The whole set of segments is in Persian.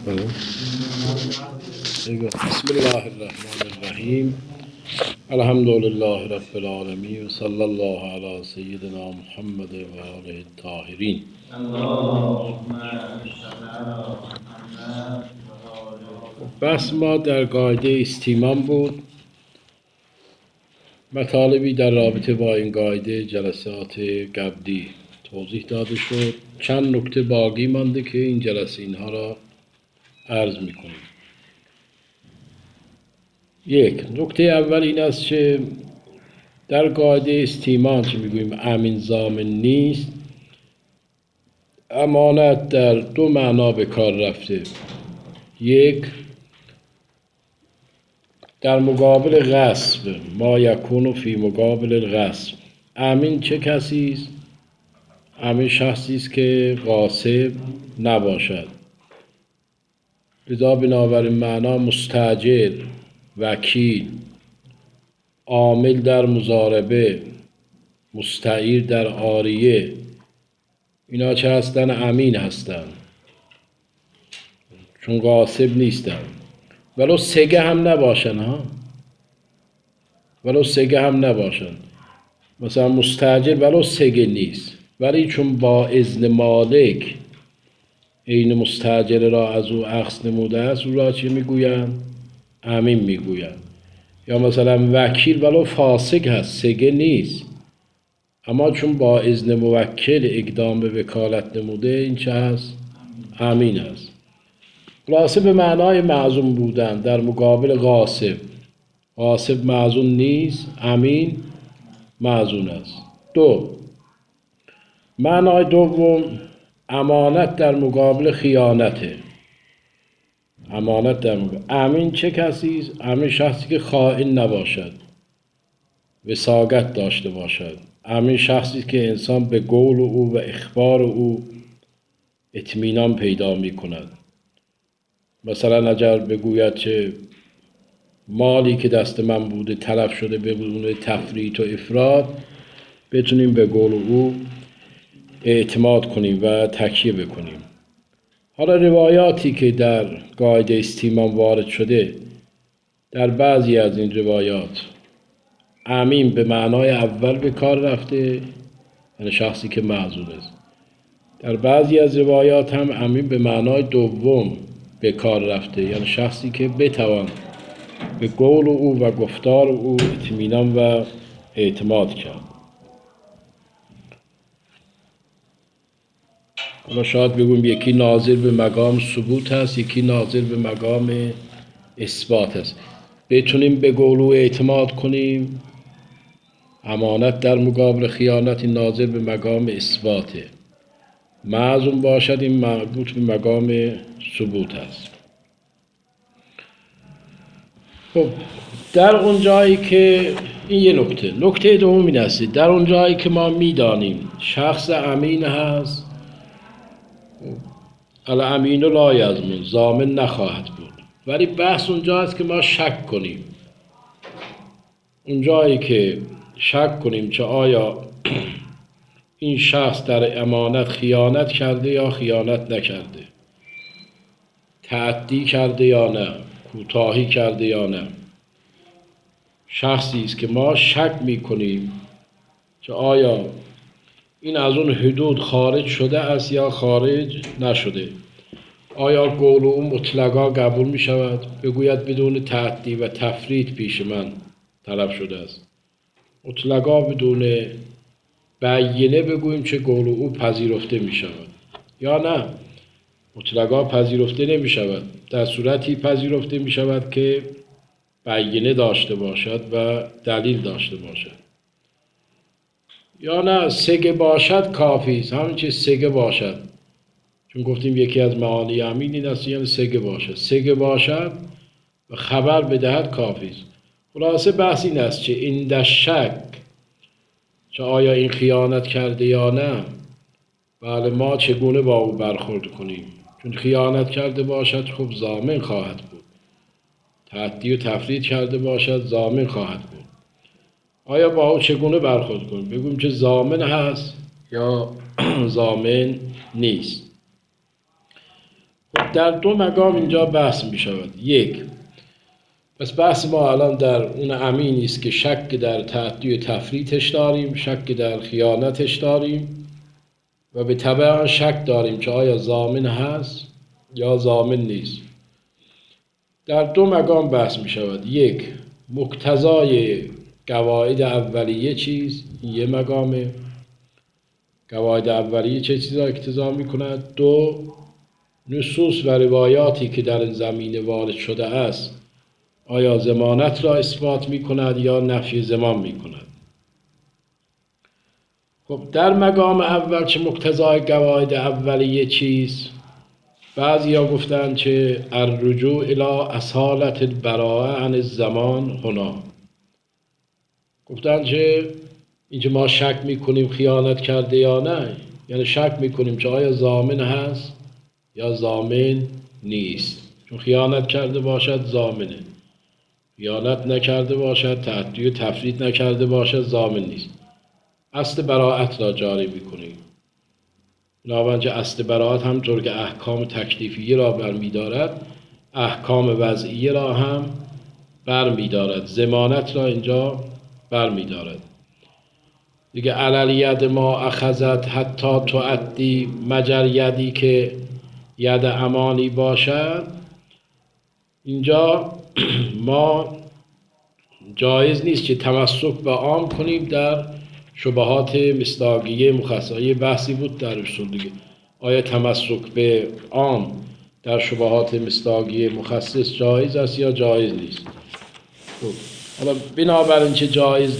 بله. بسم الله الرحمن الرحیم. الحمد لله رب العالمین و صلی الله علی سیدنا محمد و آله الطاهرین. بحث ما در قاعده استیمان بود. مطالبی در رابطه با این قاعده جلسات قبلی توضیح داده شد. چند نکته باقی مانده که این جلسه اینها را عرض میکنیم. یک نکته اول این است که در قاعده استیمان که میگوییم امین ضامن نیست، امانت در دو معنا به کار رفته. یک، در مقابل غصب، ما یکون فی مقابل الغصب. امین چه کسی است؟ امین شخصی است که غاصب نباشد. لذا بنابراین معنا مستاجر، وکیل، عامل در مضاربه، مستعیر در عاریه، اینا چه هستن؟ امین هستن، چون غاصب نیستن. ولو سگه هم نباشن ولو سگه هم نباشن. مثلا مستاجر ولو سگه نیست، ولی چون با اذن مالک این مستاجر را از او اخذ نموده است، او را چه میگویند؟ امین میگویند. یا مثلا وکیل ولو فاسق هست، سگه نیست، اما چون با اذن موکل اقدام به وکالت نموده، این چه هست؟ امین است. خلاصه به معنای معزون بودن در مقابل غاصب. غاصب معزون نیست، امین معزون است. دو، معنای دوم، امانت در مقابل خیانته. امانت در مقابل. امین چه کسی است؟ امین شخصی که خائن نباشد، وثاقت داشته باشد. امین شخصی که انسان به قول او و اخبار او اطمینان پیدا می کند. مثلا اگر بگوید که مالی که دست من بوده تلف شده بدون تفریط و افراط، بتونیم به قول او اعتماد کنیم و تکیه بکنیم. حالا روایاتی که در قاعده استیمان وارد شده، در بعضی از این روایات امین به معنای اول به کار رفته، یعنی شخصی که معزول است. در بعضی از روایات هم امین به معنای دوم به کار رفته، یعنی شخصی که بتوان به قول او و گفتار او اطمینان و اعتماد کرد. حالا شاید بگویم یکی ناظر به مقام ثبوت هست، یکی ناظر به مقام اثبات هست. بتونیم به قول او اعتماد کنیم، امانت در مقابل خیانت ناظر به مقام اثباته. معزوم باشد، این مربوط به مقام ثبوت است. خب در اون جایی که این یه نکته دوم این است، در اون جایی که ما میدانیم شخص امین هست، الامین لا یضمن، ضامن نخواهد بود، ولی بحث اونجا است که ما شک کنیم. اون جایی که شک کنیم که آیا این شخص در امانت خیانت کرده یا خیانت نکرده، تعدی کرده یا نه، کوتاهی کرده یا نه. شخصی است که ما شک میکنیم که آیا این از اون حدود خارج شده است یا خارج نشده. آیا قول او مطلقا قبول می شود؟ بگوید بدون تعدی و تفریط پیش من طلب شده است. مطلقا بدون بیینه بگوییم چه قول او پذیرفته می شود، یا نه مطلقا پذیرفته نمی شود، در صورتی پذیرفته می شود که بیینه داشته باشد و دلیل داشته باشد. یا نه سگه باشد کافی است، همین چیز سگه باشد، چون گفتیم یکی از معانی امین این است، یعنی سگه باشد و خبر بدهد کافی است. خلاصه بحث این است که این در شک که آیا این خیانت کرده یا نه، بله ما چگونه با او برخورد کنیم. چون خیانت کرده باشد خب ضامن خواهد بود، تعدی و تفرید کرده باشد ضامن خواهد بود. آیا با او چگونه برخورد کنیم؟ بگویم که ضامن هست یا ضامن نیست. در دو مقام اینجا بحث می شود. یک، پس بحث ما الان در اون امینی است که شک در تعدی و تفریطش داریم، شک در خیانتش داریم و به تبع شک داریم که آیا ضامن هست یا ضامن نیست. در دو مقام بحث می شود. یک، مقتضای قواعد اولیه چیز، یه مقامه، قواعد اولیه چه چیزا اقتضا می کند. دو، نصوص و روایاتی که در این زمینه وارد شده است آیا ضمانت را اثبات می کند یا نفی ضمان می کند. خب در مقام اول چه مقتضای قواعد اولیه چیست؟ بعضی ها گفتن که الرجوع الی اصالت البراءه عن الزمان هنا، گفتن که اینکه ما شک میکنیم خیانت کرده یا نه، یعنی شک میکنیم که آیا ضامن هست یا ضامن نیست. چون خیانت کرده باشد ضامنه، خیانت نکرده باشد، تعدی و تفریط نکرده باشد، ضامن نیست. اصل براءت را جاری میکنیم. بنابراین اصل براءت همطور که احکام تکلیفیه را برمیدارد، احکام وضعیه را هم برمیدارد، ضمانت را اینجا برمیدارد دیگه. علل ما اخذت حتی تؤدی، مجر یدی که ید امانی باشد. اینجا ما جایز نیست که تمسک به عام کنیم در شبهات مصداقیه مخصصه. بحثی بود در اصول دیگه، آیا تمسک به عام در شبهات مصداقیه مخصص جایز است یا جایز نیست. حالا بنابراین چه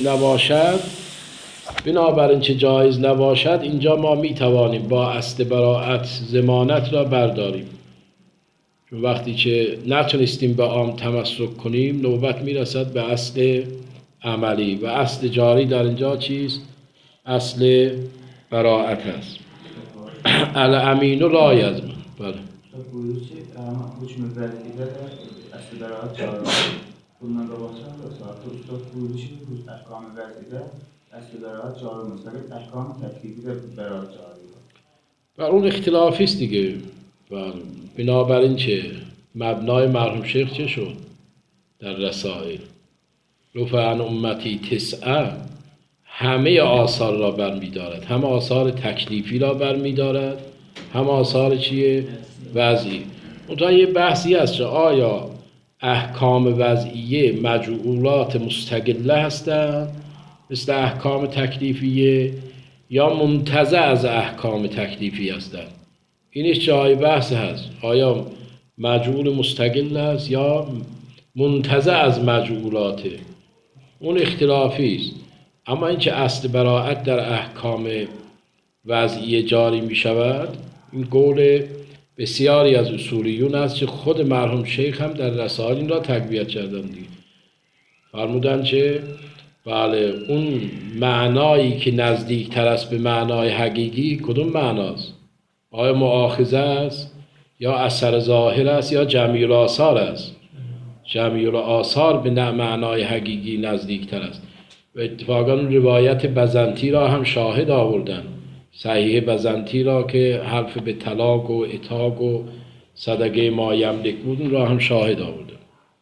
جایز نباشد، اینجا ما می توانیم با اصل براءت ضمانت را برداریم. چون وقتی که نتونستیم به عام تمسک کنیم، نوبت می رسد به اصل عملی و اصل جاری در اینجا چیست؟ اصل براءت است. الامین لا یضمن. بله. حکم وضعیه اصل براءت جاری. bundan da bahsediyorsa usta kuruluşu bu ahkam-ı verzide eski beraat cari mesela ahkam teklifi de beraat cari. بر اون اختلافی است دیگه. بنابراین چه مبنای مرحوم شیخ چه شد در رسائل؟ رفع عن امتی تسعه، همه آثار را برمی‌دارد، هم آثار تکلیفی را برمی‌دارد، هم آثار چیه؟ وضعی. اونجا یه بحثی هست که آیا احکام وضعیه مجعولات مستقله هستند مثل احکام تکلیفیه یا منتزع از احکام تکلیفی هستند. اینش جای بحث هست، آیا مجعول مستقل است یا منتزع از مجعولاته. اون اختلافی است. اما اینکه اصل براءت در احکام وضعیه جاری می شود، این قول بسیاری از اصولیون است که خود مرحوم شیخ هم در رسائل این را تقویت کردند. فرمودند که بله اون معنایی که نزدیک تر است به معنای حقیقی کدوم معناست؟ آیا مؤاخذه است یا اثر ظاهر است یا جمیع الاثار است؟ جمیع الاثار به معنای حقیقی نزدیک تر است. و اتفاقا روایت بزنطی را هم شاهد آوردن، صحیح بزنطی را که حرف به طلاق و عتاق و صدقه ما یملک بود، اون را هم شاهد آوردن.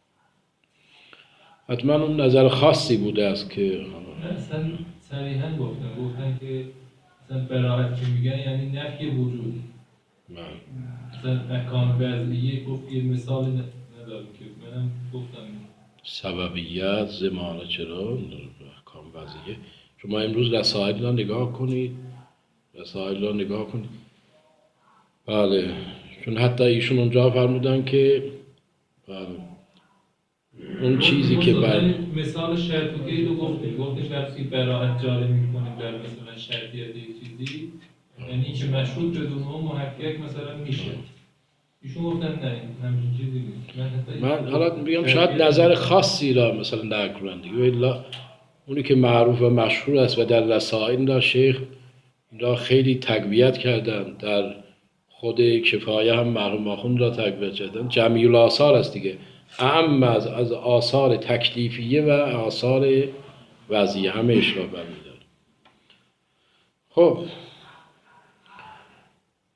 حتما اون نظر خاصی بوده است که اصلا صریحا گفتن که اصلا براءت که میگن یعنی نفی وجود. اصلا احکام وضعیه گفت یه مثال ندارم که منم گفتم سببیت ضمانه چرا احکام وضعیه. شما امروز رسائل را نگاه کنید، بله، چون حتی ایشون اونجا فرمودن که بله اون چیزی که مثال شرط و قید رو گفتش وقتی براءت جاری میکنیم در مثلا شرطیت یک چیزی، یعنی که مشروط بدون اون محقق مثلا میشه. ایشون گفتن نه همچین چیزی نیست. من حالا میگم شاید نظر خاصی را مثلا نکنند دیگه، الا اونی که معروف و مشهور است و در رسائل را شیخ این را خیلی تقویت کردن، در خود کفایه هم مرحوم آخوند را تقویت کردن. جمیع الاثار است دیگه، اعم از آثار تکلیفیه و آثار وضعیه، همه‌اش را برمی‌داره. خب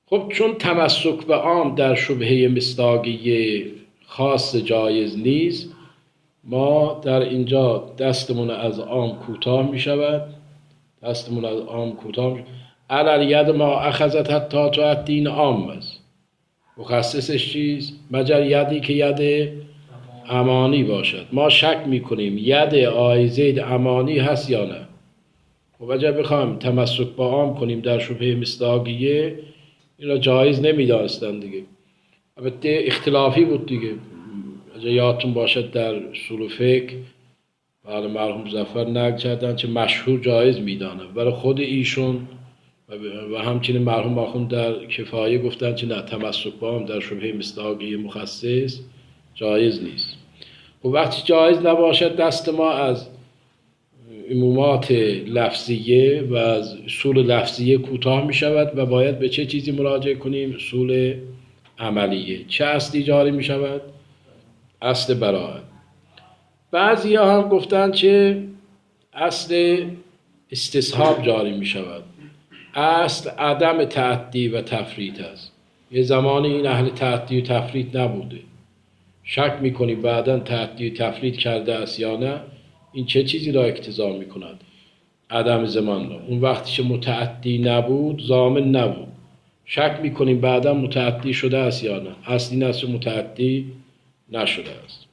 خب چون تمسک به عام در شبهه مصداقیه خاص جایز نیست، ما در اینجا دستمون از عام کوتاه می شود، دستمون از عام کوتاه می شود. علل ید ما اخذت حتی تو الدین عام است. مخصصش چیست؟ مگر یدی که ید امانی باشد. ما شک میکنیم ید آی زید امانی هست یا نه. خب اگر بخوایم تمسک با عام کنیم در شبهه مصداقیه، این را جایز نمیدانستن دیگه. البته اختلافی بود دیگه. اگر یادتون باشد در اصول فقه بله مرحوم مظفر نقل کردن چه مشهور جایز میدانه، برای خود ایشون و همچنین مرحوم آخوند در کفایه گفتن که نه، تمسک با عام در شبهه مصداقیه مخصص جایز نیست. و وقتی جایز نباشد دست ما از عمومات لفظیه و از اصول لفظیه کوتاه می شود و باید به چه چیزی مراجعه کنیم؟ اصول عملیه. چه اصلی جاری می شود؟ اصل براءت. بعضی ها هم گفتن که اصل استصحاب جاری می شود. اصل عدم تعدی و تفریط است. یه زمانی این اهل تعدی و تفریط نبوده، شک میکنی بعداً تعدی و تفریط کرده است یا نه. این چه چیزی را اقتضا میکند؟ عدم زمان را. اون وقتی که متعدی نبود ضامن نبود، شک میکنیم بعداً متعدی شده است یا نه. اصلی است متعدی نشده است.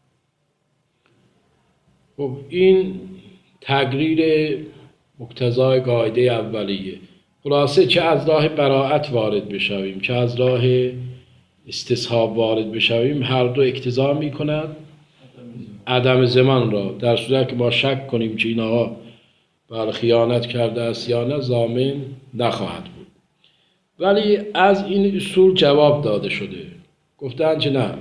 خب این تقریر مقتضای قاعده اولیه. خلاصه چه از راه براءت وارد بشویم چه از راه استصحاب وارد بشویم، هر دو اقتضا می کند عدم زمان را. در صورت که ما شک کنیم که این آقا خیانت کرده است یا نه، ضامن نخواهد بود. ولی از این اصول جواب داده شده، گفتند که نه،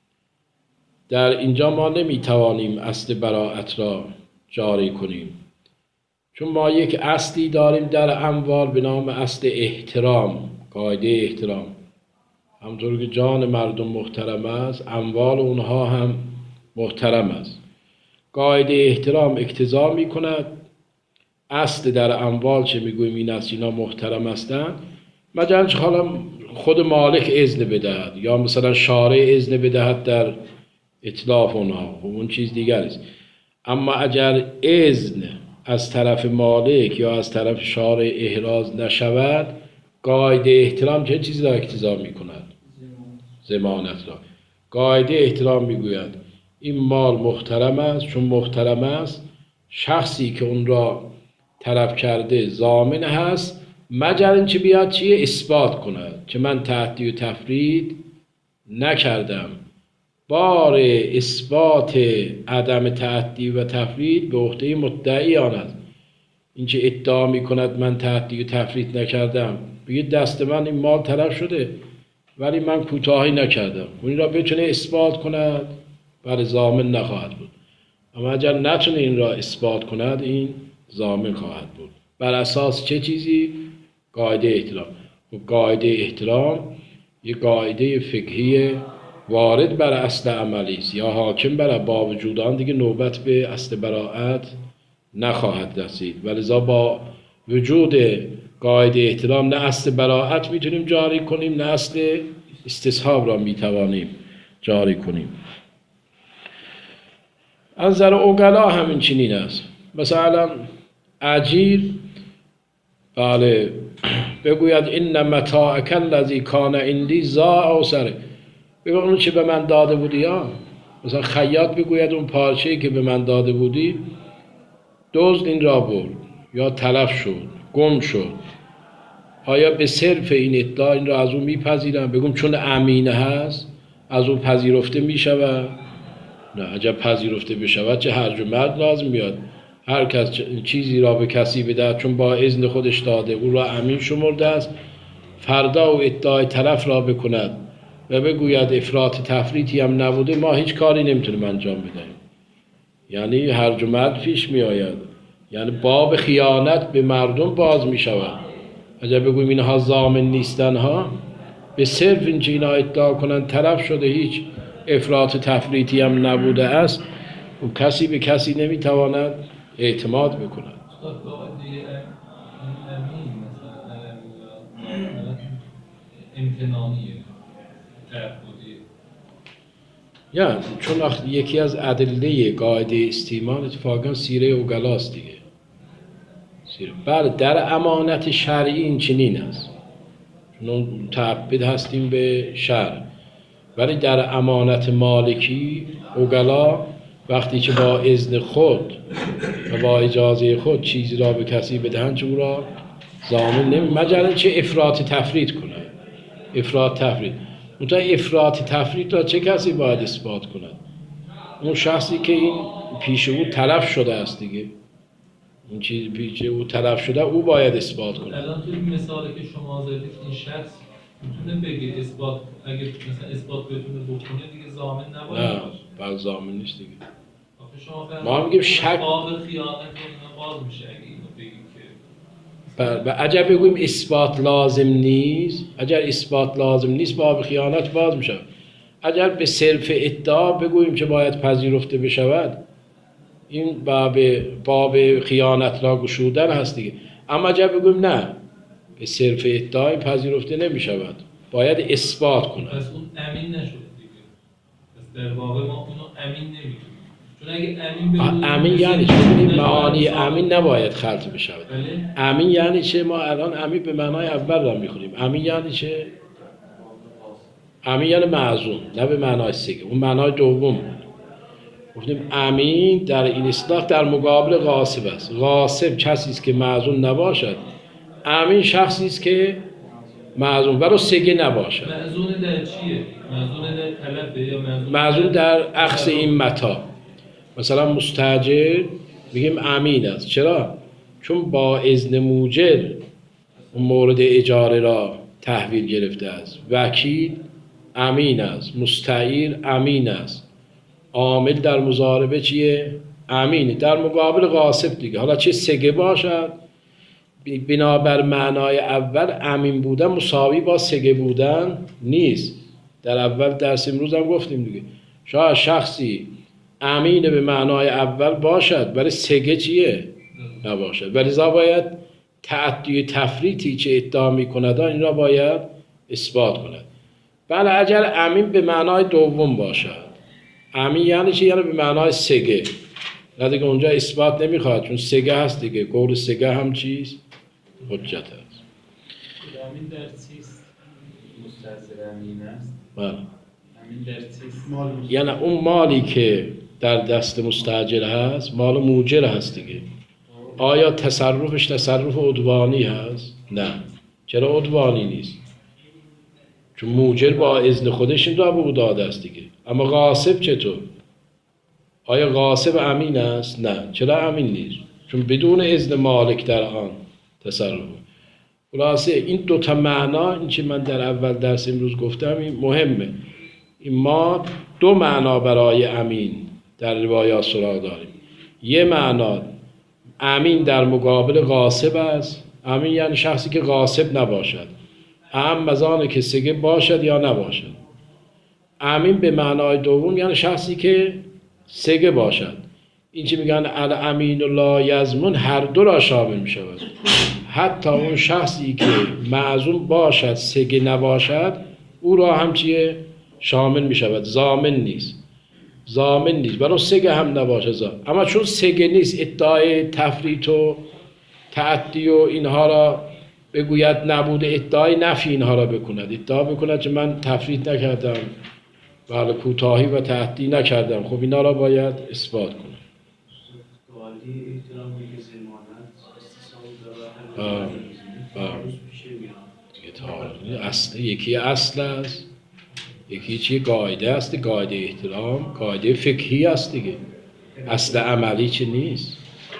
در اینجا ما نمیتوانیم اصل براءت را جاری کنیم، چون ما یک اصلی داریم در اموال به نام اصل احترام، قاعده احترام. همطور که جان مردم محترم است، اموال اونها هم محترم است. قاعده احترام اقتضا می کند اصل در اموال چه میگوییم این است اینا محترم هستند، مگر حالا خود مالک اذن بدهد یا مثلا شارع اذن بدهد در اتلاف اونها، اون چیز دیگر است. اما اگر اذن از طرف مالک یا از طرف شارع احراز نشود، قاعده احترام چه چیزی را اقتضا می کند؟ ضمانت را. قاعده احترام میگوید این مال محترم است، چون محترم است شخصی که اون را طلب کرده ضامن هست، مگر اینکه بیاد چیه اثبات کند که من تعدی و تفریط نکردم. بار اثبات عدم تعدی و تفریط به عهده مدعی آن است. این که ادعا می کند من تعدی و تفریط نکردم، بگید دست من این مال طلب شده ولی من کوتاهی نکردم، اون را بتونه اثبات کند، برای ضامن نخواهد بود. اما اگر نتونه این را اثبات کند، این ضامن خواهد بود. بر اساس چه چیزی؟ قاعده احترام. و قاعده احترام یک قاعده فقهی وارد بر اصل عملی است، یا حاکم بر با وجود آن دیگه نوبت به اصل براءت نخواهد رسید. ولذا با وجود قاعده احترام نه اصل براءت میتونیم جاری کنیم، نه اصل استصحاب را میتوانیم جاری کنیم. از نظر عقلا همین چنین است. مثلا اجیر بله بگوید این متاعک الذی کان عندی ضاع او سره، بگو اون چه به من داده بودی، یا مثلا خیاط بگوید اون پارچه‌ای که به من داده بودی دزد این را برد یا تلف شد، گم شد، آیا به صرف این ادعا این را از اون میپذیرم؟ بگم چون امینه هست از اون پذیرفته میشود؟ نه، اگر پذیرفته بشود چه هرج و مرج لازم میاد. هر کس چیزی را به کسی بدهد چون با اذن خودش داده، او را امین شمرده است، فردا و ادعای طرف را بکند و بگوید افراط تفریطی هم نبوده، ما هیچ کاری نمیتونیم انجام بدهیم. یعنی هرج و مرج پیش می آید، یعنی باب خیانت به مردم باز می شود. اگر بگویم اینها ضامن نیستن ها، به صرف این اینا ادعا کنند طرف شده، هیچ افراط تفریطی هم نبوده است، و کسی به کسی نمیتواند اعتماد بکند. امتنانیه تعهدیه. یعنی چون یکی از ادله قاعده استیمان اتفاقا سیره اوگلاست دیگه. بله در امانت شرعی این چنین است، چون متعبد هستیم به شرع، ولی در امانت مالکی اوگلا وقتی که با اذن خود و با اجازه خود چیزی را به کسی بدهند چه او را ضامن مگر اینکه افراط تفرید کنند. افراط تفرید منتها افراط تفرید را چه کسی باید اثبات کند؟ اون شخصی که این پیش او تلف شده است دیگه. اون چیز پیش او تلف شده او باید اثبات کند. الان توی مثالی که شما زدید این شخص میتونه بگه اثبات، اگه مثلا اثبات بتونه بکنه دیگه ضامن نباید نه باشه. بعد ضامن نیست دیگه. آخه شما ما میگیم شک باب خیانت و اینا باز میشه اگه اینو بگیم که اگر بگوییم اثبات لازم نیست، اگر اثبات لازم نیست باب خیانت باز میشه. اگر به صرف ادعا بگوییم که باید پذیرفته بشود، این باب خیانت را گشودن هست دیگه. اما اگر بگوییم نه به صرف ادعا این پذیرفته نمیشود، باید اثبات کند. پس اون امین نشد دیگه. پس در واقع ما اونو امین نمیتونیم. چون اگه امین بگوییم امین یعنی چه؟ ببینید معانی امین نباید خلط بشود. امین یعنی چه؟ ما الان امین به معنای اول را میخونیم. امین یعنی چه؟ امین یعنی معزوم، نه به معنای سگه. اون معنای دوم گفتیم امین در این اصطلاح در مقابل غاصب است. غاصب کسی است که معزوم نباشد، امین شخصی است که معزوم ولو سگه نباشد. معزون در چیه؟ معزون در طلبه یا معزوم در اخذ این متا. مثلا مستاجر میگیم امین است. چرا؟ چون با اذن موجر مورد اجاره را تحویل گرفته است. وکیل امین است، مستعیر امین است، عامل در مضاربه چیه؟ امینه در مقابل غاصب دیگه. حالا چه سگه باشد، بنابر معنای اول امین بودن مساوی با سگه بودن نیست. در اول درس امروز هم گفتیم دیگه، شاید شخصی امینه به معنای اول باشد ولی سگه چیه؟ نباشد. ولذا باید تعدی تفریطی که ادعا می‌کند این را باید اثبات کند. بله اگر امین به معنای دوم باشد، امین یعنی چی؟ یعنی به معنای سگه. نه دیگه اونجا اثبات نمیخواد چون سگه هست دیگه. قول سگه هم چیست؟ حجت است. امین در چیست؟ مستأجر امین است. بله. امین در چیست؟ یعنی اون مالی که در دست مستاجر هست مال موجر هست دیگه. آیا تصرفش تصرف عدوانی هست؟ نه. چرا عدوانی نیست؟ چون موجر با اذن خودش این را به او داده است دیگه. اما غاصب چطور؟ آیا غاصب امین است؟ نه. چرا امین نیست؟ چون بدون اذن مالک در آن تصرف. خلاصه این دو تا معنا، این که من در اول درس امروز گفتم این مهمه. این ما دو معنا برای امین در روایات سراغ داریم. یه معنا امین در مقابل غاصب است. امین یعنی شخصی که غاصب نباشد، اهم از آنه که سگه باشد یا نباشد. امین به معنای دوم یعنی شخصی که سگه باشد. این چی میگن الامین لا یضمن، هر دو را شامل میشود. حتی اون شخصی که معزوم باشد سگه نباشد او را هم چیه؟ شامل میشود. ضامن نیست. ضامن نیست ولو سگه هم نباشه. اما چون سگه نیست ادعای تفریط و تعدی و اینها را بگوید، نبوده ادعای نفی اینها را بکند. ادعا بکند که من تفریط نکردم، بله کوتاهی و تعدی نکردم. خب اینا را باید اثبات کنم. قالی احترام میگه زمانت استثاب داره اصل یکی اصل است، یکی چیه؟ قاعده است. قاعده احترام قاعده فقهی است دیگه. اصل عملی چه نیست؟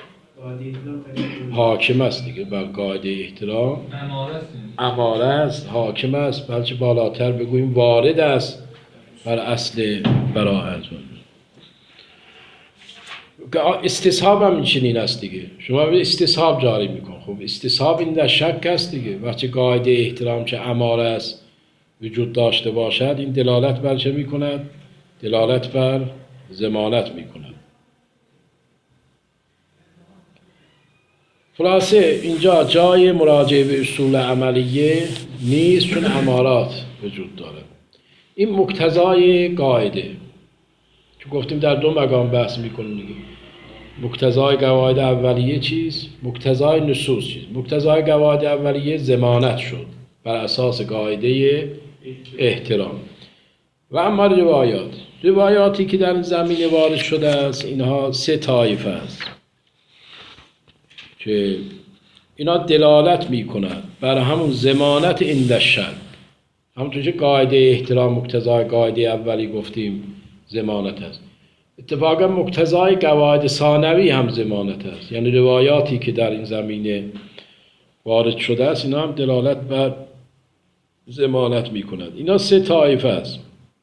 حاکم است دیگه. بر قاعده احترام اماره است، حاکم است، بلکه بالاتر بگوییم وارد است بر اصل براءت. استصحاب هم این چنین است دیگه. شما به استصحاب جاری میکن. خب استصحاب این در شک است دیگه. وقتی قاعده احترام چه اماره است وجود داشته باشد، این دلالت بر چه میکند؟ دلالت بر ضمانت میکند. خلاصه اینجا جای مراجعه به اصول عملیه نیست چون امارات وجود داره. این مقتضای قاعده، چون گفتیم در دو مقام بحث میکنیم دیگه. مقتضای قواعد اولیه چیست؟ مقتضای نصوص چیست؟ مقتضای قواعد اولیه ضمانت شد بر اساس قاعده احترام. و اما روایاتی که در زمینه وارد شده است، اینها سه طایفه است که اینا دلالت میکنند بر همون ضمانت عند الشک. همونطور که قاعده احترام مقتضای قاعده اولی گفتیم ضمانت است، اتفاقا مقتضای قواعد ثانوی هم ضمانت است. یعنی روایاتی که در این زمینه وارد شده است اینا هم دلالت بر ضمانت میکنند. اینا سه طایفه است.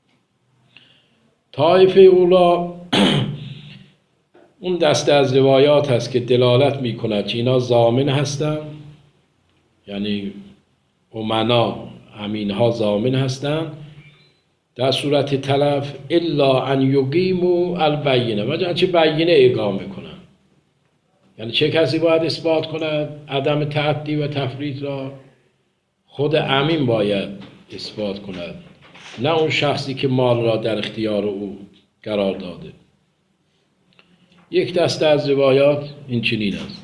طایفه اولا اون دسته از روایات هست که دلالت میکند که اینا ضامن هستند، یعنی امنا امینها ضامن هستند در صورت تلف، الا ان یقیموا البینه، و چه بینه اقامه کنند. یعنی چه کسی باید اثبات کند عدم تعدی و تفرید را؟ خود امین باید اثبات کند، نه اون شخصی که مال را در اختیار او قرار داده. یک دسته از روایات این چنین است.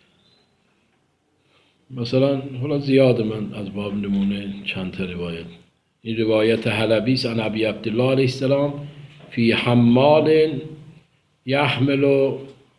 مثلا حالا زیاد من از باب نمونه چند تا روایت. این روایت حلبی است عن ابی عبدالله علیه السلام فی حمال یحمل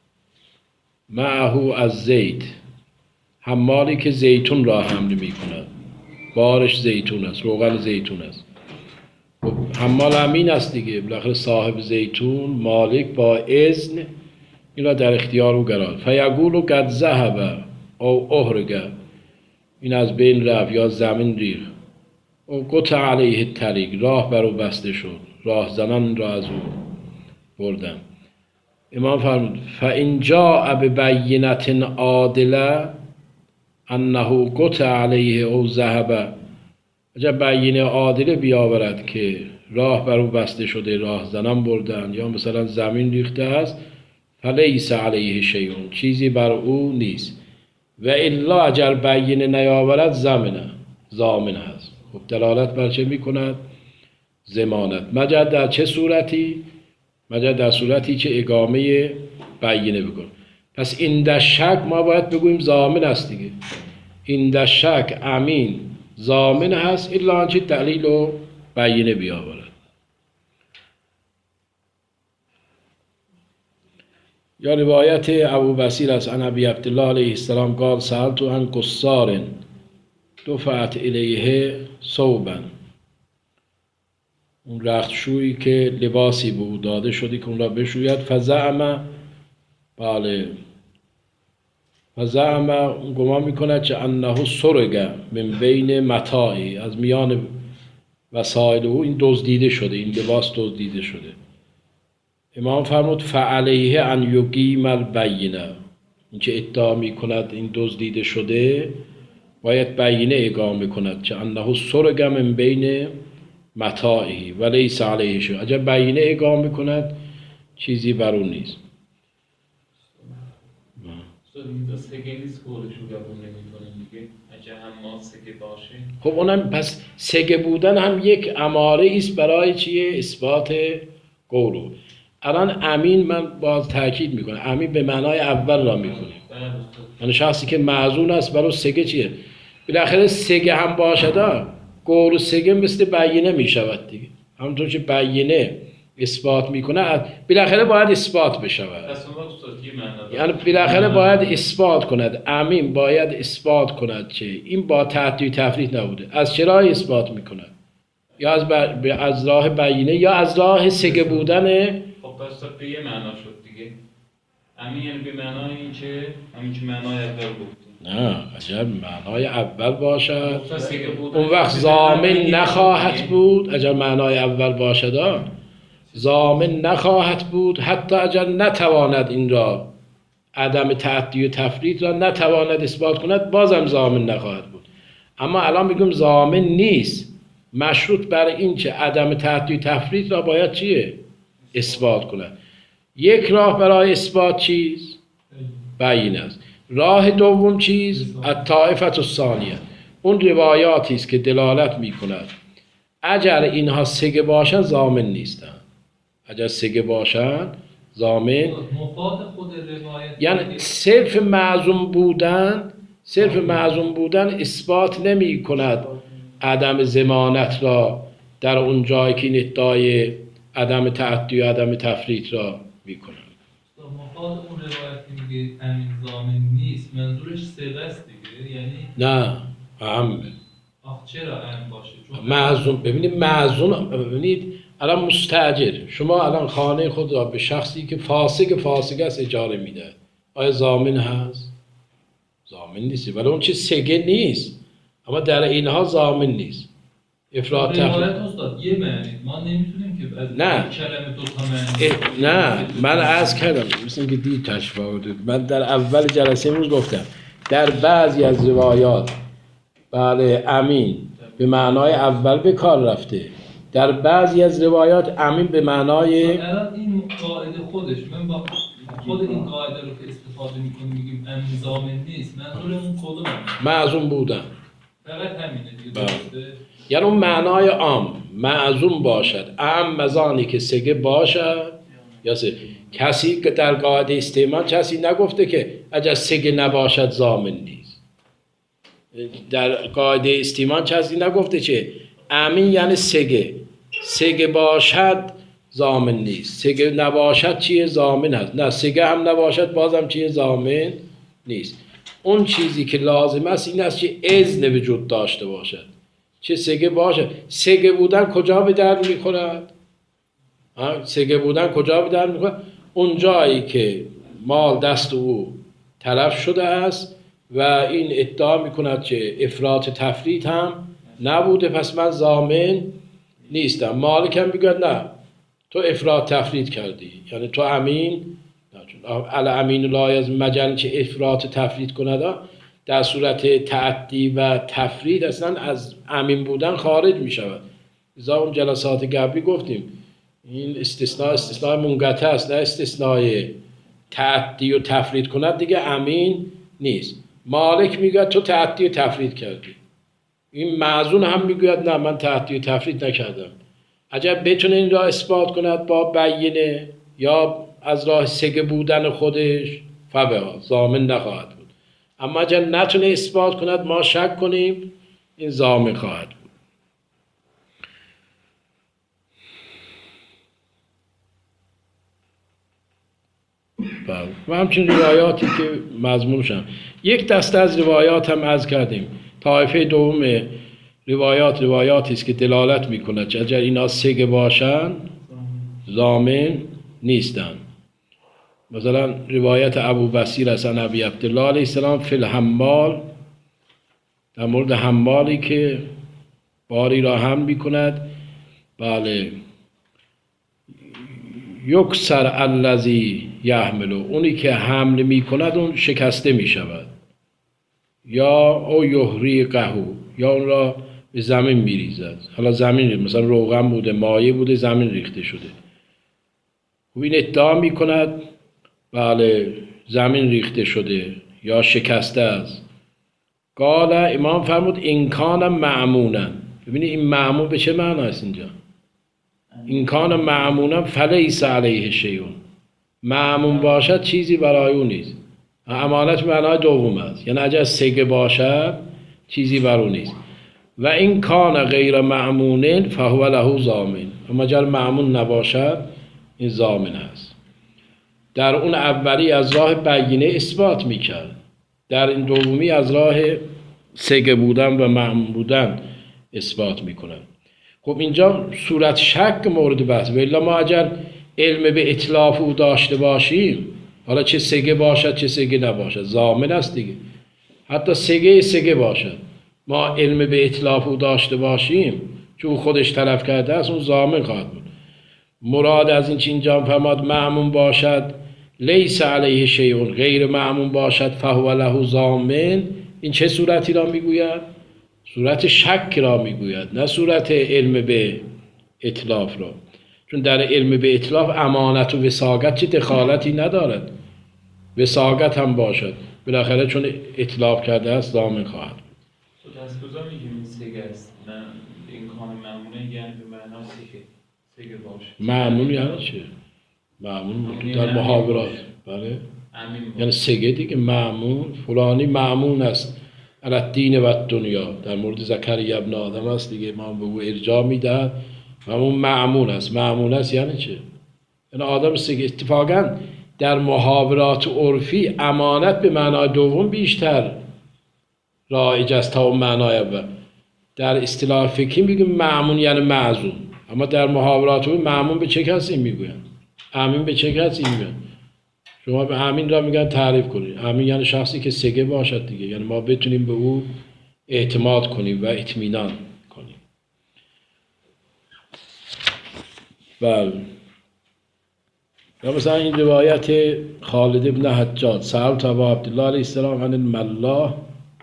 معه از زیت، حمالی که زیتون را حمل می کند، بارش زیتون است، روغن زیتون است. حمال امین است دیگه، بالاخره صاحب زیتون مالک با اذن این را در اختیار او قرار. فیقول قد ذهب او احرق، این از بین رفت یا زمین ریخت. او قطع علیه الطریق، راه بر او بسته شد، راه زنان را از او بردن. امام فرمود فإن جاء ببینة عادلة انه قطع علیه او ذهب، اگر بینه عادله بیاورد که راه بر او بسته شده، راه زنان بردن، یا مثلا زمین ریخته است، فلیس علیه شیء، چیزی بر او نیست. و الا اگر بینه نیاورد ضامن است. خب دلالت بر چه میکند؟ ضمانت. مگر در چه صورتی؟ مگر در صورتی که اقامه بینه بکن. پس عند شک ما باید بگوییم ضامن است دیگه. عند شک امین ضامن هست الا آنچه دلیل و بینه بیاورد. یا روایت ابو بصیر از عن ابی عبدالله علیه السلام قال سألت عن قصار دفعت الیه ثوبا، اون رختشویی که لباسی به او داده شده که اون را بشوید، فزعم، بله، فزعم، اون گمان میکند که انه سرق من بین متاعی، از میان وسایل او این دزدیده شده، این لباس دزدیده شده. امام فرمود فعلیه ان یقیم البینه، این که ادعا میکند این دزدیده شده باید بینه اقامه کند که انه سرق من بین متاعی و لیس علیه شیء، اگر بینه اقامه کند چیزی بر اون نیست. اینجا سگه نیست قولشو قبول نمی‌کنیم دیگه، اگه هم ما سگه باشه. خب اونم پس سگه بودن هم یک اماره است برای چیه؟ اثبات قولو. الان امین من باز تاکید میکنم، امین به معنای اول را میکنه، یعنی شخصی که معزون است برای سگه چیه؟ بالاخره سگه هم باشد، قول سگه مثل بینه میشود دیگه. همونطور که بینه اثبات میکنه بالاخره باید اثبات بشود، یعنی بالاخره باید اثبات کند. امین باید اثبات کند که این با تعدی تفرید نبوده. از چه راه اثبات میکند؟ یا از راه بینه یا از راه سگه بودن. خب پس به یه معنا شد دیگه. امین یعنی به معنای این که همین که معنای اول گفتیم. نه، اگر معنای اول باشد اون وقت ضامن نخواهد بود. اگر معنای اول باشد ضامن نخواهد بود، حتی اگر نتواند این را، عدم تعدی و تفرید را نتواند اثبات کند، بازم ضامن نخواهد بود. اما الان میگم ضامن نیست، مشروط بر این که عدم تعدی و تفرید را باید چیه؟ اثبات کند. یک راه برای اثبات چیز؟ بینه است. راه دوم چیز؟ الطائفة الثانیه، اون روایاتی است که دلالت میکند اگر اینها سگه باشن ضامن نیستن. اگر سگه باشن ضامن، مفاد خود روایت یعنی صرف معزوم بودن اثبات نمی کند عدم ضمانت را در اون جایی که این ادعای عدم تعدی و عدم تفریط را می کند. مفاد اون روایت که میگه امین ضامن نیست منظورش صیغه است دیگه، یعنی نه اهمه چرا اهم باشه؟ چون معزوم، ببینید الان مستاجر، شما الان خانه خود را به شخصی که فاسق است اجاره میده، آیا ضامن هست؟ ضامن نیست، ولی اون چه سگه نیست، اما در اینها ضامن نیست. افراط روایت تفریط. استاد یه معنی، ما نمیتونیم که از نه. کلمه دو تا معنی نه من عرض کردم، مثل که دید تشفاوت، من در اول جلسه امروز گفتم در بعضی از روایات بله امین به معنای اول به کار رفته، در بعضی از روایات امین به معنای الان این قاعده خودش، من با خود این قاعده رو که استفاده میکنیم میگیم امین ضامن نیست، منظورمون کدومه؟ معزوم بودن. فقط همینه دیگه، بله. درسته؟ یعنی اون معنای عام معزوم باشد، اعم مزانی که سگه باشد یا کسی که در قاعده استعمال کسی نگفته که اگر سگه نباشد ضامن نیست. در قاعده استعمال کسی نگفته چه امین یعنی سگه باشد ضامن نیست، سگه نباشد چیه ضامن هست، نه سگه هم نباشد بازم چیه ضامن نیست. اون چیزی که لازم است این است که اذن وجود داشته باشد، چه سگه باشد. سگه بودن کجا به درد میخورد؟ سگه بودن کجا به درد میخورد؟ اون جایی که مال دست او تلف شده است و این ادعا میکند که افراط تفریط هم نبوده، پس من ضامن نیستم. مالک هم میگه نه تو افراط تفریط کردی، یعنی تو امین الامین لا از مجال که افراط تفریط کند، در صورت تعدی و تفرید اصلا از امین بودن خارج می شود. ازا اون جلسات قبلی گفتیم این استثناء منقطع است، نه استثناء تعدی و تفرید کند دیگه امین نیست. مالک میگه تو تعدی و تفرید کردی، این معزون هم میگوید نه من تعدی و تفرید نکردم. اگر بتونه این را اثبات کند با بیینه یا از راه سگه بودن خودش فبها ضامن نخواهد بود، اما اگر نتونه اثبات کند ما شک کنیم این ضامن خواهد بود. و همچنین روایاتی که مضمونش هم یک دسته از روایات هم عرض کردیم. طایفه دوم روایاتی است که دلالت میکند که اگر اینا سگه باشن ضامن نیستن. مثلا روایت ابو بصیر از ابی عبدالله علیه السلام فی الحمال، در مورد حمالی که باری را حمل میکند، بله یکسر الذی یحمل، اونی که حمل میکند اون شکسته میشود، یا او یحریقه، یا اون را به زمین میریزد. حالا زمین مثلا روغن بوده، مایه بوده، زمین ریخته شده، و این ادعا میکند بله زمین ریخته شده یا شکسته است. قال امام فرمود این کان معمونا. ببینید این معمون به چه معنی است اینجا؟ این کان معمونا فلیس علیه شیء، معمون باشد چیزی برای او نیست. امانت معنای دوم است، یعنی اگر سگه باشد چیزی بر او نیست. و این کان غیر معمون فهو له ضامن، اما اگر معمون نباشد این ضامن است. در اون اولی از راه بیینه اثبات میکرد، در این دومی از راه سگه بودن و معمون بودن اثبات میکنند. خب اینجا صورت شک مورد بحث، ولی ما اگر علم به اتلاف او داشته باشیم، حالا چه سگه باشد چه سگه نباشد ضامن است دیگه. حتی سگه باشد ما علم به اتلاف او داشته باشیم چون خودش تلف کرده است، اون ضامن خواهد بود. مراد از این چه اینجا فرماد معمون باشد لیس علیه شیء، غیر معمون باشد فهو له ضامن، این چه صورتی را میگوید؟ صورت شک را میگوید، نه صورت علم به اتلاف را. چون در علم به اتلاف امانت و وثاقت چه دخالتی ندارد، وثاقت هم باشد بالاخره چون اتلاف کرده است ضامن خواهد. تو دست کجا میگیم این سگه است؟ نه این کان معمونه یعنی به معنای سگه باشه. معمول یعنی چه؟ معمول در محاورات. بله. امین باشه. یعنی سگه دیگه معمول فلانی معمول است علی الدین و الدنیا در مورد زکریا ابن آدم است دیگه ما به او ارجاع میدهد و اون معمول است. معمول است یعنی چه؟ یعنی آدم سگه. اتفاقا در محاورات عرفی امانت به معنای دوم بیشتر رایج است تا اون معنای اول. در اصطلاح فقهی میگیم معمول یعنی معزوم، اما در محاورات عرفی معمول به چه کسی میگوین؟ امین به چه کسی میگن؟ شما به امین را میگن تعریف کنید. امین یعنی شخصی که سگه باشد دیگه، یعنی ما بتونیم به او اعتماد کنیم و اطمینان کنیم. بله. یا مثلا این روایت خالد ابن حجاج سألت ابا عبدالله علیه السلام عن الملا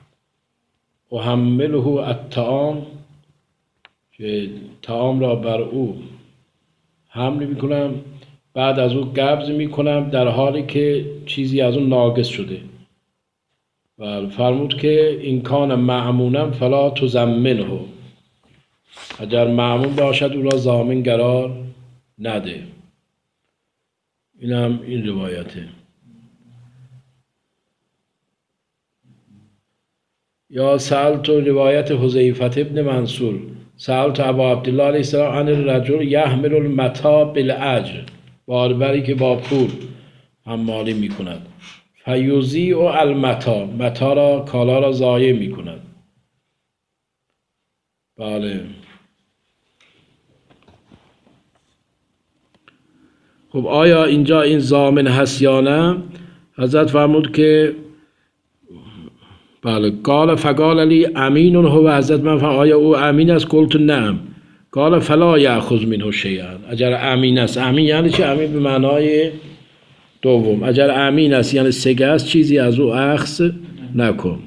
احمله الطعام، که طعام را بر او حمل میکنم بعد از او قبض میکنم در حالی که چیزی از اون ناقص شده. و فرمود که این کان معمونا فلا تضمنه، اگر معمول باشد او را ضامن قرار نده. اینم این روایته. یا سألت روایت حذیفه ابن منصور سألت ابا عبدالله علیه السلام عن الرجل یحمل المتاع بالاجر، باربری که با پول حمالی می کند، فیضیع المتاع، متاع را کالا را ضایع می کند. بله. خب آیا اینجا این ضامن هست یا نه؟ حضرت فرمود که بله. قال فقال لی امین هو، حضرت من فرمود آیا او امین است؟ قلت نعم. قال فلا یأخذ منه شیئا، اگر امین است. امین یعنی چه؟ امین به معنای دوم. اگر امین است یعنی سگه است، چیزی از او اخذ نکن.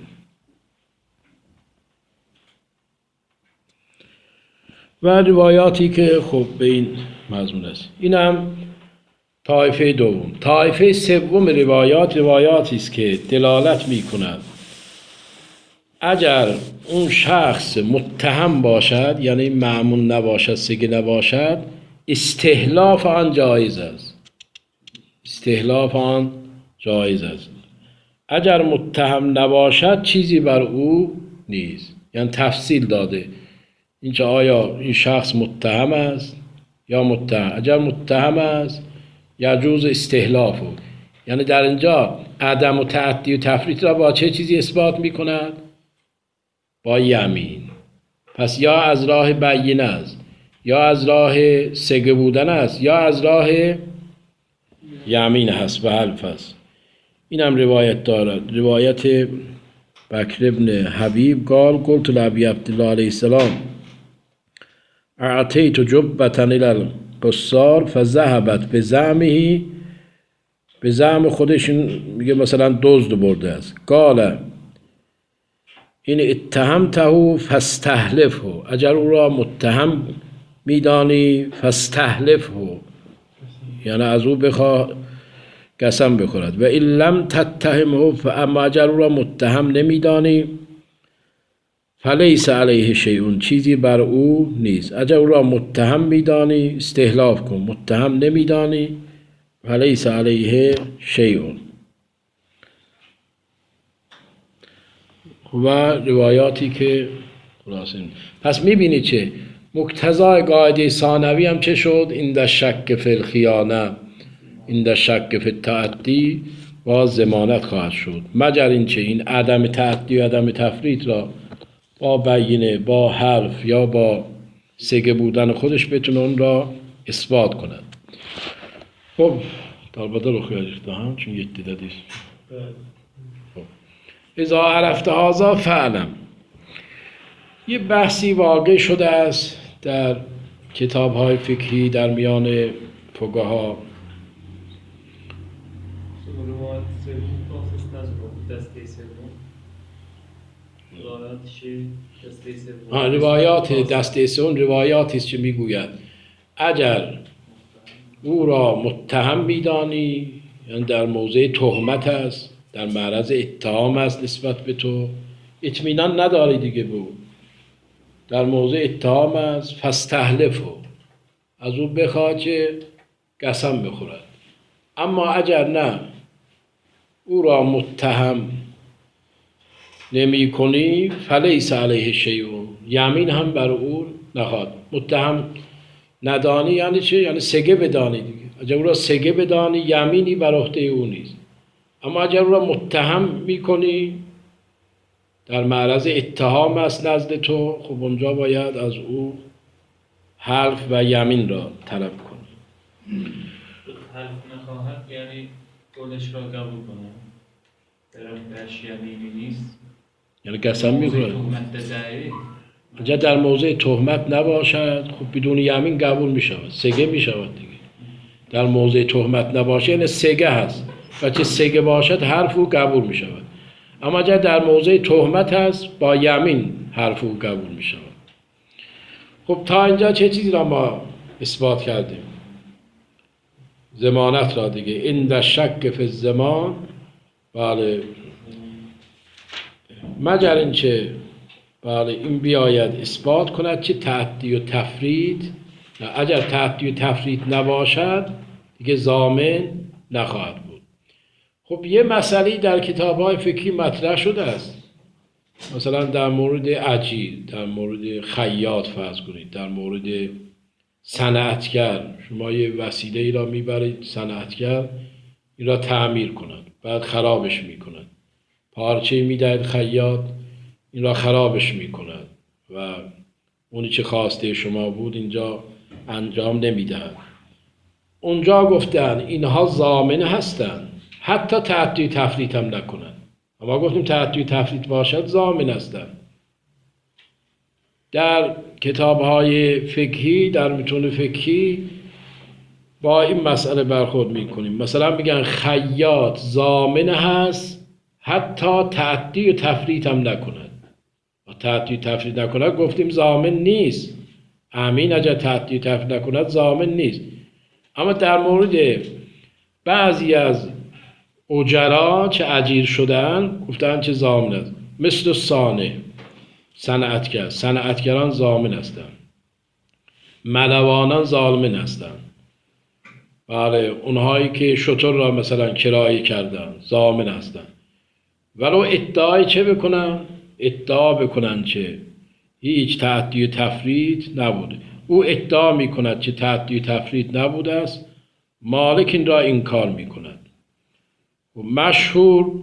و روایاتی که خب به این مضمون است. اینم طایفه دوم. طایفه سوم روایاتی است که دلالت می کند اگر اون شخص متهم باشد، یعنی معمول نباشد، سگه نباشد، استحلاف آن جایز است. استحلاف آن جایز است. اگر متهم نباشد چیزی بر او نیست. یعنی تفصیل داده اینکه آیا این شخص متهم است یا متهم. اگر متهم است یجوز استحلافه، یعنی در اینجا عدم و تعدی و تفریط را با چه چیزی اثبات می کند؟ با یمین. پس یا از راه بینه است، یا از راه سگه بودن است، یا از راه یمین هست. به حلف است. این هم روایت دارد. روایت بکر ابن حبیب قلت لابی عبدالله علیه السلام اعطیت جبة الی القصار فذهبت بزعمه، به زعم خودش میگه مثلا دزد برده است. قال این اتهمته فاستحلفه، اگر او را متهم میدانی فاستحلفه، یعنی از او بخواه قسم بخورد. و این لم تتهمه، اما اگر او را متهم نمیدانی فلیس علیه شیء، چیزی بر او نیست. اگر او را متهم میدانی استحلاف کن، متهم نمیدانی فلیس علیه شیء. و روایاتی که پس میبینی چه مقتضای قاعده ثانوی هم چه شد؟ این شک فی الخیانه، این شک فی التعدی و ضمانت خواهد شد، مگر اینکه این عدم تعدی و عدم تفریط را با بینه، با حلف یا با سگه بودن خودش بتونه اون را اثبات کند. خب البته رو خیلی هم چون یکی دادیست. اذا عرفت هذا فعلم. یه بحثی واقع شده است در کتاب‌های فقهی در میان فقها. روایات دسته سوم روایاتی است که میگوید اگر او را متهم میدانی، یعنی در موضع تهمت است، در معرض اتهام است نسبت به تو، اطمینان نداری دیگه بود. در موضع اتهام است، فاستحلفوا، از او بخواه که قسم بخورد. اما اگر نه او را متهم نمی کنی فلیس علیه شیء، یمین هم بر او نخواد. متهم ندانی یعنی چه؟ یعنی سگه بدانی دیگه. اگر او را سگه بدانی یمینی بر عهده او نیست. اما اگر او را متهم میکنی در معرض اتهام است نزد تو، خب اونجا باید از او حلف و یمین را طلب کنی. حرف نخواهد یعنی قولش را قبول کنم، درش یمینی نیست، یعنی قسم میخورد. تهمت دعی اگر در موضع تهمت نباشد خب بدون یمین قبول میشود، سگه میشود دیگه. در موضع تهمت نباشد یعنی سگه هست، و چه سگه باشد حرف او قبول میشود. اما اگر در موضع تهمت هست با یمین حرف او قبول میشود. خب تا اینجا چه چیزی را ما اثبات کردیم؟ ضمانت را دیگه. عند شک فی الضمان، بله، مگر اینکه بله این بیاید اثبات کند که تعدی و تفرید، اگر تعدی و تفرید نباشد دیگه ضامن نخواهد بود. خب یه مسئله در کتاب‌های فقهی مطرح شده است، مثلا در مورد اجیر، در مورد خیاط فرض کنید، در مورد صنعتگر. شما یه وسیله ای را میبرید صنعتگر این را تعمیر کند، بعد خرابش میکند. پارچه میدهید خیاط این را خرابش میکند و اونی که خواسته شما بود اینجا انجام نمیدهد. اونجا گفتن اینها ضامن هستند حتی تعدی تفریط هم نکنند. اما گفتیم تعدی تفریط باشد ضامن هستند. در کتاب‌های فقهی، در متون فقهی با این مسئله برخورد میکنیم. مثلا میگن خیاط ضامن هست حتی تعدی و تفریط هم نکند. تعدی و تفریط نکند گفتیم ضامن نیست. امین اگر تعدی و تفریط نکند ضامن نیست. اما در مورد بعضی از اجرا که اجیر شدن گفتن که ضامن است، مثل صانع، صنعتگر. صنعتگران ضامن هستند. ملوانان ضامن هستند. بله، اونهایی که شتر را مثلا کرایه کردن ضامن هستند. ولو ادعای چه بکنن؟ ادعا بکنن که هیچ تعدی و تفریط نبوده. او ادعا میکند که تعدی و تفریط نبوده است، مالک این را انکار میکند. و مشهور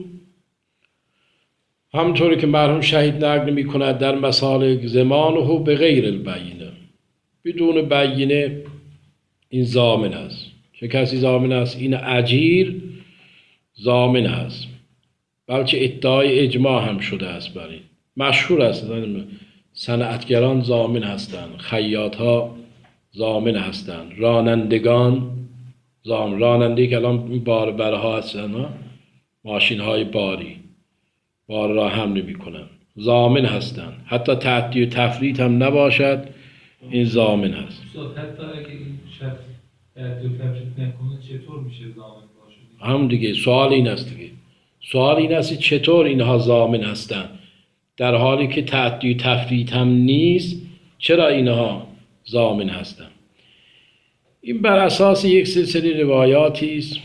همطوری که مرحوم شهید نقل میکند در مسالک زمانه به غیر البینه، بدون بینه این ضامن است. چه کسی ضامن است؟ این اجیر ضامن است، بلکه ادعای اجماع هم شده است بر این. مشهور است صنعتگران ضامن هستند، خیاط‌ها ضامن هستند، رانندگان ضامن. رانندگی که الان بار برها هستند، ماشین‌های باری بار را حمل می‌کنند، ضامن هستند. حتی تعدی و تفریط هم نباشد این ضامن هست. حتی اگه این شخص تعدی و تفریط نکنه چطور میشه ضامن باشه؟ هم دیگه سوال این است دیگه. سوال این است چطور اینها ضامن هستند در حالی که تعدی و تفریط هم نیست، چرا اینها ضامن هستند؟ این بر اساس یک سلسله روایاتی است،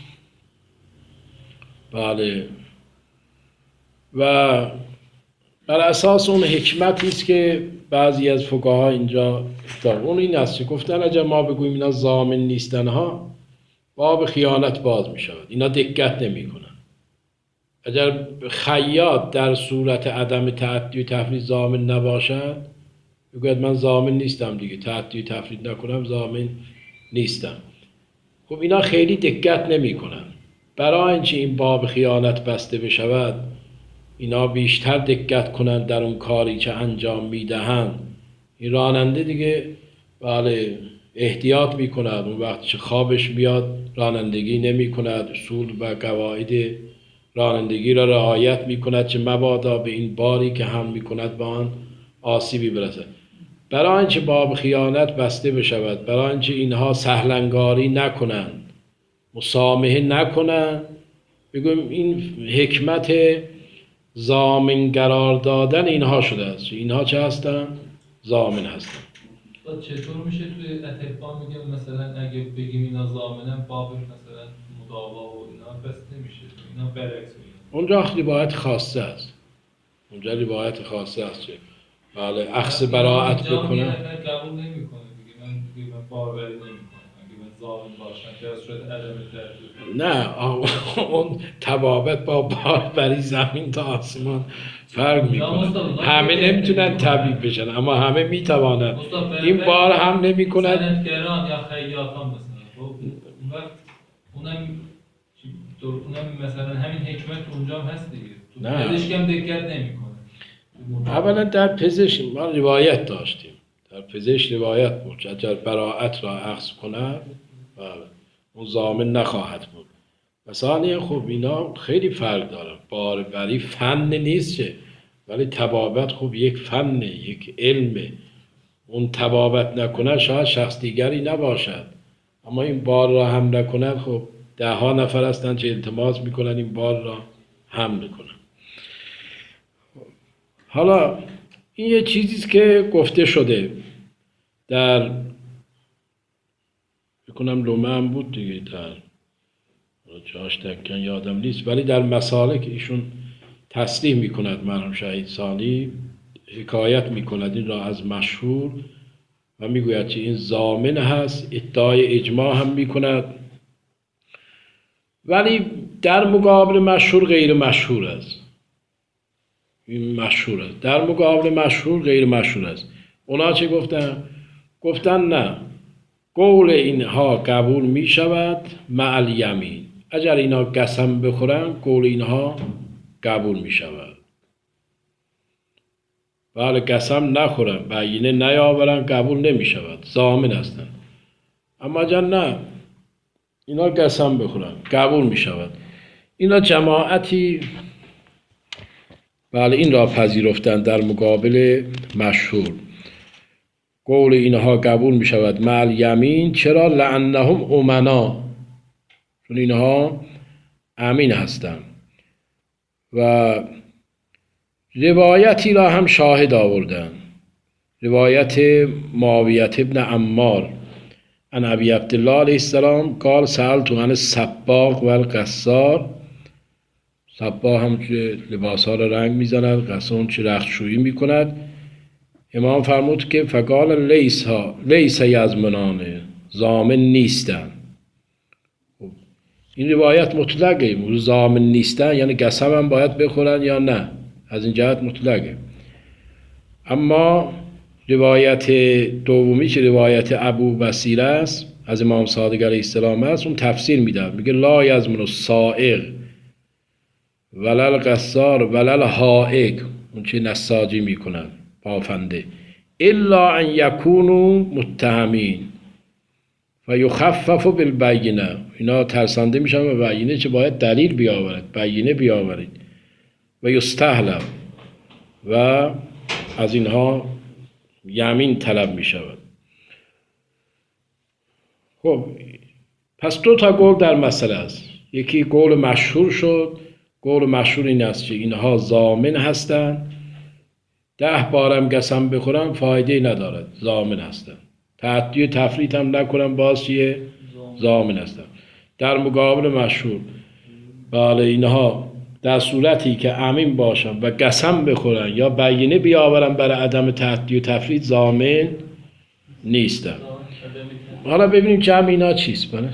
بله، و بر اساس اون حکمتی است که بعضی از فقها اینجا اختار. اون این است که گفتن اگر ما بگوییم اینا ضامن نیستن ها، باب خیانت باز می شود. اینا دقت نمی کنن. اگر خیاط در صورت عدم تعدی و تفریط ضامن نباشد، بگوید من ضامن نیستم دیگه، تعدی و تفریط نکنم ضامن نیستم. خب اینا خیلی دقت نمی کنن. برای اینکه این باب خیانت بسته بشود، اینا بیشتر دقت کنند در اون کاری که انجام میدهند. این راننده دیگه بله احتیاط میکند، اون وقت که خوابش میاد رانندگی نمیکند، اصول و قواعد رانندگی را رعایت میکند که مبادا به این باری که حمل میکند به آن آسیبی برسد. برای اینکه باب خیانت بسته بشود، برای اینکه اینها سهلنگاری نکنند، مسامحه نکنند، بگویم این حکمت ضامن قرار دادن اینها شده است. اینها چه هستن؟ ضامن هستن. و چطور میشه توی اتفاق میگم مثلا اگه بگیم اینا ضامنن باب مثلا مداوا و اینا بس نمیشه، اینا برعکس میگن. اونجا روایت خاصه است. اونجا روایت خاصه است که بله اخذ براعت بکنه. اینجا قبول نمیکنه دیگه، من باروری نمیکنم اگه من ضامن باشم که از صورت عدم تردید. نه اون تبابت با باروری زمین تا آسمان فرق میکنه. همه نمیتونن طبیب بشن اما همه میتوانن. این بار هم نمیکنن. سندگران یا خیاطان مثلا خب اون وقت اونم مثلا همین حکمت اونجا هم هست دیگه. نه. پزشک هم دقت نمیکنه. اولا در پزشک ما روایت داشتیم. در پزشک روایت بود اگر براعت را اخذ کند اون ضامن نخواهد بود. مثلا خب اینا خیلی فرق داره. باروری فن نیست چه، ولی طبابت خب یک فنه، یک علمه. اون طبابت نکنه شاید شخص دیگری نباشد، اما این بار را هم نکند خب 10 نفر هستن که التماس میکنن این بار را هم میکنن. حالا این یه چیزیست که گفته شده در بکنم لومه هم بود دیگه، در جاش دقیقا یادم نیست، ولی در مسالک ایشون تصریح میکند مرحوم شهید ثانی، حکایت میکند این را از مشهور و میگوید که این ضامن هست، ادعای اجماع هم میکند، ولی در مقابل مشهور غیر مشهور است. این مشهور است، در مقابل مشهور غیر مشهور است. اونا چه گفتن؟ گفتن نه، قول اینها قبول می شود مع الیمین. اگر اینا قسم بخورن قول اینها قبول می شود. بله قسم نخورن، بینه نیاورن قبول نمی شود، ضامن هستن. اما اگر نه اینا قسم بخورن قبول می شود. اینا جماعتی بله این را پذیرفتن در مقابل مشهور. قول اینها قبول می شود مع الیمین. چرا؟ لانهم امنا، چون اینها امین هستند. و روایتی را هم شاهد آوردن، روایت معاویه ابن عمار عن ابی عبدالله علیه السلام قال سألت عن الصباغ و القصار. صباغ هم که لباس ها را رنگ میزند، قصار چه رختشویی میکند. امام فرمود که فقال لیس یضمنان، ضامن نیستن. این روایت مطلقه، ضامن نیستن یعنی قسم هم باید بخورن یا نه، از این جهت مطلقه. اما روایت دومی که روایت ابو بصیر است از امام صادق علیه السلام است، اون تفسیر میده، میگه لا یضمن الصائغ ولا القصار ولا الحائق، اون چه نساجی میکنن بافنده، الا ان یکونوا متهمین و یخفف بالبینه. اینا ترسانده میشن و بینه چه باید دلیل بیاورد، بینه بیاورید. و یستحلف، و از اینها یمین طلب میشود. خب پس 2 قول در مسئله است. یکی قول مشهور شد، قول مشهور این است که اینها ضامن هستند، 10 بارم قسم بخورم فایده ندارد، ضامن هستند. تعدی و تفریط هم نکنم باز چیه؟ ضامن هستند. در مقابل مشهور بله اینها در صورتی که امین باشن و قسم بخورن یا بینه بیاورن برای عدم تعدی و تفریط ضامن نیستن. حالا ببینیم که هم اینا چیست. بله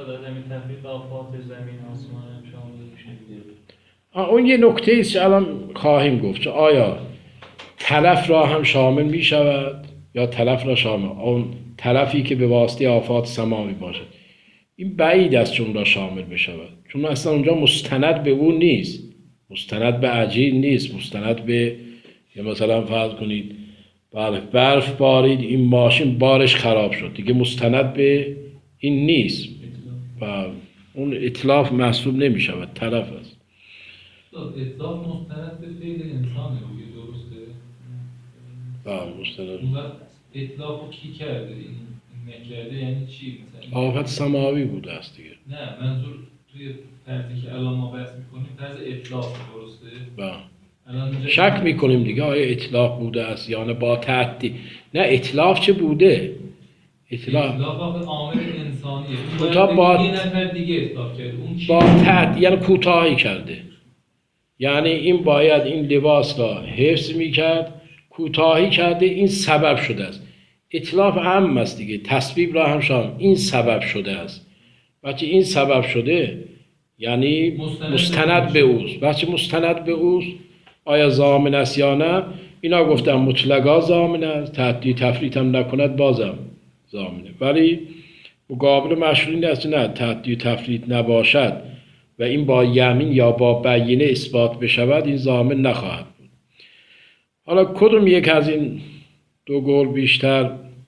اون یه نکته است که الان خواهیم گفت که آیا تلف را هم شامل می شود یا تلف را شامل، اون تلفی که به واسطه آفات سماوی باشد این بعید است چون را شامل بشود، چون اصلا اونجا مستند به اون نیست، مستند به عجین نیست، مستند به یا مثلا فرض کنید بله برف بارید این ماشین بارش خراب شد دیگه، مستند به این نیست و اون اتلاف محسوب نمی شود، تلف است. اتلاف مستند به فعل انسانه دیگه، درسته؟ بله مستند. اون وقت اتلاف رو کی کرده؟ این نکرده یعنی چی؟ مثلا آفت سماوی بوده است دیگه. نه منظور توی طرزی که الان ما بحث میکنیم طرز اتلاف، درسته؟ بله الان اینجا شک میکنیم دیگه آیا اطلاق بوده است یا نه با تعدی. نه اطلاق چه بوده؟ اطلاق اطلاق آخه عامل انسانیه. کوتاه با- یه نفر دیگه اطلاق کرده. اون چی؟ با تعدی یعنی کوتاهی کرده. یعنی این باید این لباس را حفظ میکرد، کوتاهی کرده، این سبب شده است. اطلاق هم است دیگه، تصویب را هم شام این سبب شده است. بچه این سبب شده یعنی مستند به اوست. بچه مستند به اوست آیا ضامن است یا نه؟ اینا گفتن مطلقا ضامن است، تعدی تفریط هم نکند بازم ضامنه. ولی مقابل مشروع این است نه تعدی تفریط نباشد و این با یمین یا با بینه اثبات بشود، این ضامن نخواهد بود. حالا کدوم یک از این دو قول بیشتر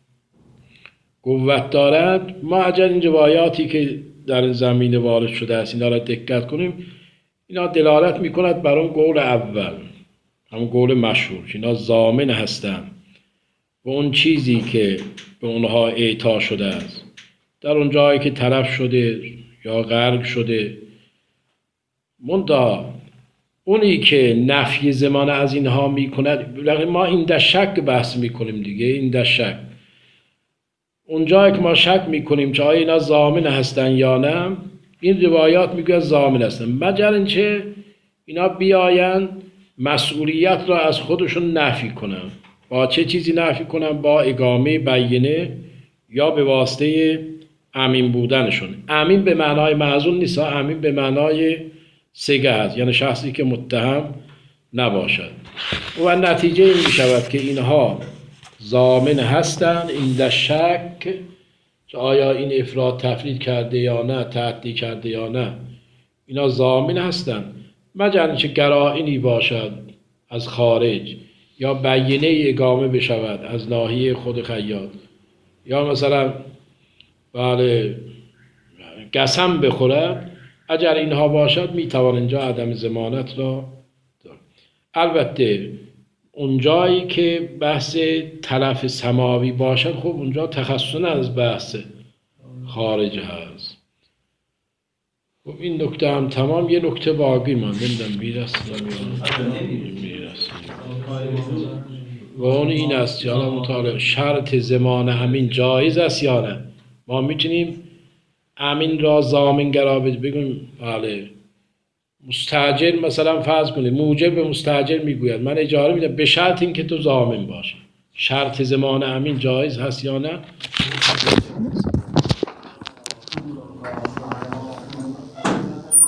قوت دارد؟ ما اگر این روایاتی که در این زمینه وارد شده است اینا را دقت کنیم، اینا دلالت میکند بر اون قول اول، همون قول مشهور، اینا ضامن هستند و اون چیزی که به اونها اعطا شده است در اون جایی که تلف شده یا غرق شده. منتها اونی که نفی زمان از اینها میکند، ما این در شک بحث میکنیم دیگه، این در شک. اون جایی که ما شک میکنیم که آیا اینا ضامن هستن یا نه، این روایات میگه ضامن هستن، مگر اینکه اینا بیاین مسئولیت را از خودشون نفی کنن. با چه چیزی نفی کنن؟ با اقامه بینه یا به واسطه امین بودنشون. امین به معنای معزول نیست، امین به معنای سگه هست، یعنی شخصی که متهم نباشد. و نتیجه این می شود که اینها ضامن هستند این در شک که آیا این افراد تفرید کرده یا نه، تعدی کرده یا نه، اینا ضامن هستند مگر اینکه قرائنی باشد از خارج یا بینه اقامه بشود از ناحیه خود خیاط، یا مثلا بله قسم بخورد. اگر اینها باشد میتوان اینجا عدم ضمانت را دارد. البته اونجایی که بحث تلف سماوی باشد، خب اونجا تخصص از بحث خارج هست. خب این نکته هم تمام. یه نکته باقی مانده، نمیدونم میرسیم و اون این است که حالا مطالعه شرط ضمان امین جایز است یا نه. ما میتونیم امین را ضامن قرار بگیم بله مستاجر مثلا فرض کنید موجب به مستاجر میگوید من اجاره میدم به شرط اینکه تو ضامن باشی. شرط ضمان امین جایز هست یا نه؟